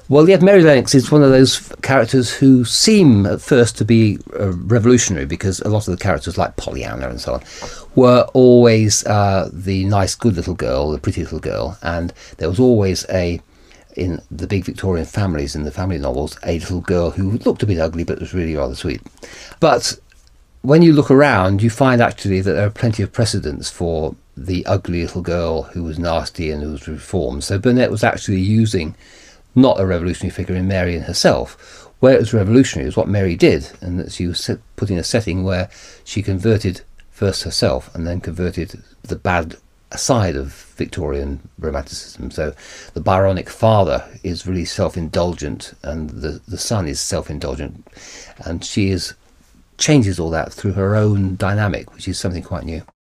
Well, yet Mary Lennox is one of those characters who seem at first to be revolutionary, because a lot of the characters, like Pollyanna and so on, were always the nice, good little girl, the pretty little girl, and there was always in the big Victorian families, in the family novels, a little girl who looked a bit ugly but was really rather sweet. But when you look around, you find actually that there are plenty of precedents for the ugly little girl who was nasty and who was reformed. So Burnett was actually using not a revolutionary figure in Mary in herself. Where it was revolutionary was what Mary did, and that she was put in a setting where she converted first herself and then converted the bad side of Victorian romanticism. So the Byronic father is really self-indulgent, and the son is self-indulgent, and she changes all that through her own dynamic, which is something quite new.